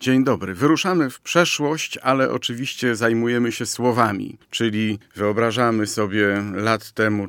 Dzień dobry. Wyruszamy w przeszłość, ale oczywiście zajmujemy się słowami, czyli wyobrażamy sobie lat temu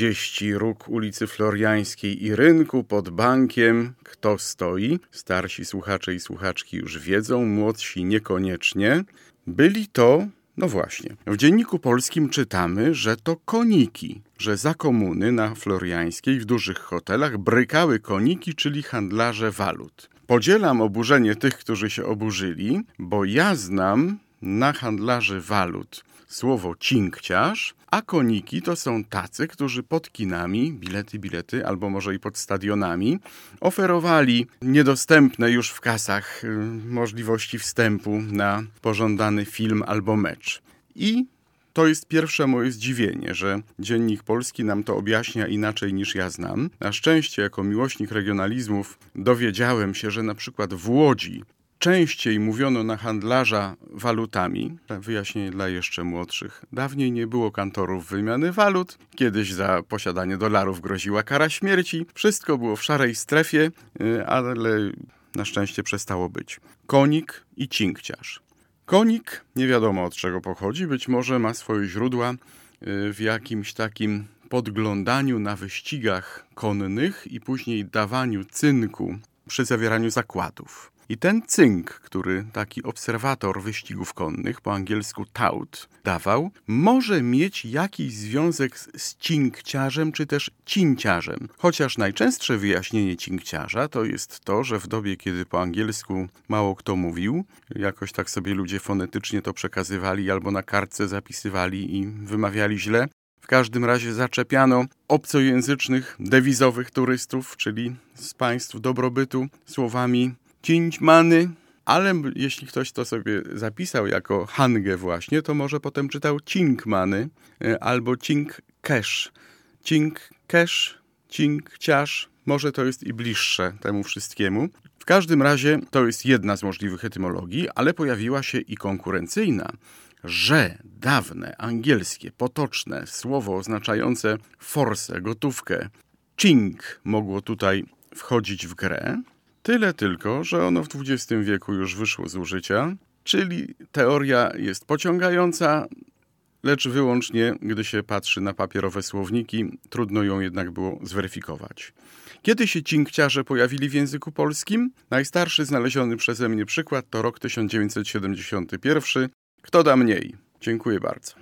40 róg ulicy Floriańskiej i rynku pod bankiem. Kto stoi? Starsi słuchacze i słuchaczki już wiedzą, młodsi niekoniecznie. Byli to, no właśnie, w Dzienniku Polskim czytamy, że to koniki, że za komuny na Floriańskiej w dużych hotelach brykały koniki, czyli handlarze walut. Podzielam oburzenie tych, którzy się oburzyli, bo ja znam na handlarzy walut słowo cinkciarz, a koniki to są tacy, którzy pod kinami, bilety, albo może i pod stadionami, oferowali niedostępne już w kasach możliwości wstępu na pożądany film albo mecz. I to jest pierwsze moje zdziwienie, że Dziennik Polski nam to objaśnia inaczej niż ja znam. Na szczęście, jako miłośnik regionalizmów, dowiedziałem się, że na przykład w Łodzi częściej mówiono na handlarza walutami. Wyjaśnienie dla jeszcze młodszych. Dawniej nie było kantorów wymiany walut. Kiedyś za posiadanie dolarów groziła kara śmierci. Wszystko było w szarej strefie, ale na szczęście przestało być. Konik i cinkciarz. Konik nie wiadomo od czego pochodzi, być może ma swoje źródła w jakimś takim podglądaniu na wyścigach konnych i później dawaniu cynku przy zawieraniu zakładów. I ten cynk, który taki obserwator wyścigów konnych, po angielsku tout, dawał, może mieć jakiś związek z cinkciarzem czy też cinciarzem. Chociaż najczęstsze wyjaśnienie cinkciarza to jest to, że w dobie, kiedy po angielsku mało kto mówił, jakoś tak sobie ludzie fonetycznie to przekazywali albo na kartce zapisywali i wymawiali źle. W każdym razie zaczepiano obcojęzycznych, dewizowych turystów, czyli z państw dobrobytu, słowami cińmany, ale jeśli ktoś to sobie zapisał jako hangę właśnie, to może potem czytał cinkmany albo cinkcash. Cinkcash, cinkciarz, może to jest i bliższe temu wszystkiemu. W każdym razie to jest jedna z możliwych etymologii, ale pojawiła się i konkurencyjna, że dawne, angielskie, potoczne słowo oznaczające forsę, gotówkę, cink mogło tutaj wchodzić w grę. Tyle tylko, że ono w XX wieku już wyszło z użycia, czyli teoria jest pociągająca, lecz wyłącznie, gdy się patrzy na papierowe słowniki, trudno ją jednak było zweryfikować. Kiedy się cinkciarze pojawili w języku polskim? Najstarszy znaleziony przeze mnie przykład to rok 1971. Kto da mniej? Dziękuję bardzo.